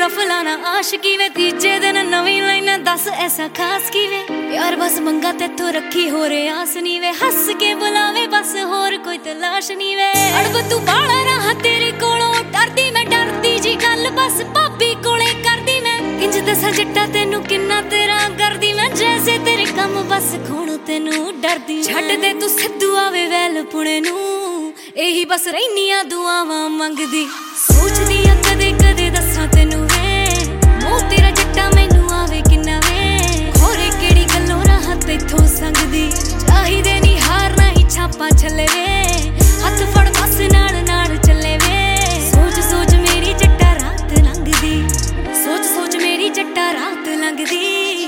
रफला ना आशिकी वे तीजे दिन नवी लाइना दस ऐसा खास की वे प्यार बस मंगा तेथों रखी हो रे आस नी वे हस के बुलावे बस होर कोई तलाश नी वे अड़ब तू बाला रहा तेरे कोलों डरदी मैं डरदी जी गल बस भाभी कोले करदी मैं इंज दसा जट्टा तेनू किन्ना तेरा करदी मैं जैसे तेरे कम बस खोणू तेनू डरदी छड्ड दे तू सिद्धू आवे वैल पुणे नू यही बस रहनिया दुआवां मंगदी सोचदी आ कदे कदे दसा तेनू वे मोह तेरा जट्टा मैनू आवे किन्ना वे होरे केड़ी गल्लों राह तेथों संगदी चाहिदे नी हार ना ही छापा छले वे हथ फड़ बस नाल नाल चले वे सोच सोच मेरी जट्टा रात लंघदी सोच सोच मेरी जट्टा रात लंघदी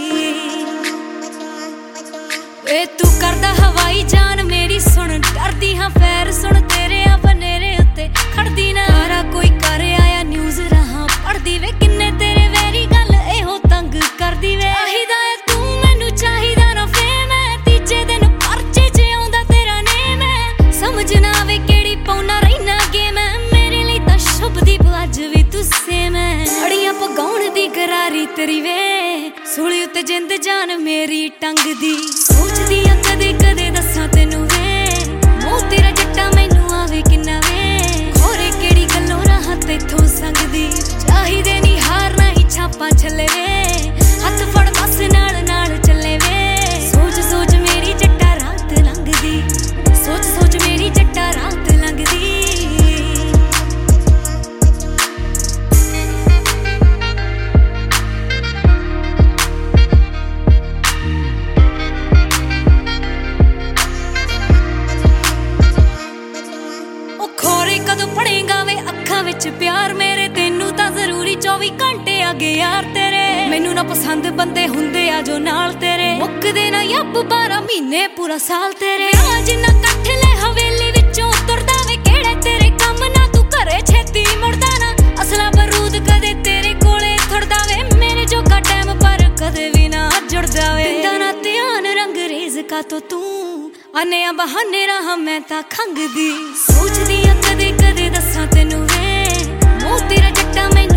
ए तू करदा हवाई जान मेरी सुन डरदी हां पैर सुन तेरे आ बनेरे उत्ते खड़दी ना सारा कोई कर आया न्यूज़ रहा पढ़दी वे किन्ने तेरे वैरी गल एहो तंग करदी वे चाहिदा है तू मैनू चाहिदा ना फेम है तीजे दिन परचे च आउंदा तेरा नेम है समझ ना आवे केड़ी पौना रहना गेम है मेरे लिए तां शुभदीप अज भी तू सेम है अड़ियां पगाउण दी करारी तेरी वे सूली उत्ते जिंद जान मेरी टंग दी सोचदी आ कदे कदे दसां तेनू वे मोह तेरा जट्टा मैनू आवे किन्ना वे होरे केड़ी गल्लों राह तेथों संगदी चाहिदे नी हार ना ही छापा छले वे हथ फड़ बस नाल नाल चले वे सोच सोच मेरी जट्टा रात लंघदी सोच सोच मेरी जट्टा रात लंघदी कदों पढ़ेगा वे अखां विच प्यार मेरे तेनू तां जरूरी 24 घंटे आगे यार तेरे मैनू ना पसंद बंदे हुंदे आ जो नाल तेरे मुक्कदे ना यब 12 महीने पूरा साल तेरे जिन्ना कट्ठ ले हवेली विचों तुरदा वे केड़े तेरे कम ना तू घरे छेती मुड़दा ना असला बरूद कदे तेरे कोले थड़दा वे मेरे जोगा टाइम पर कदे भी ना जुड़दा वे दिंदा ना ध्यान रंगरेज का तो तू आने आ बहाने रहा मैं तां खंगदी सोचदी आ कदे कदे दसां तेनू वे मोह तेरा जट्टा मैं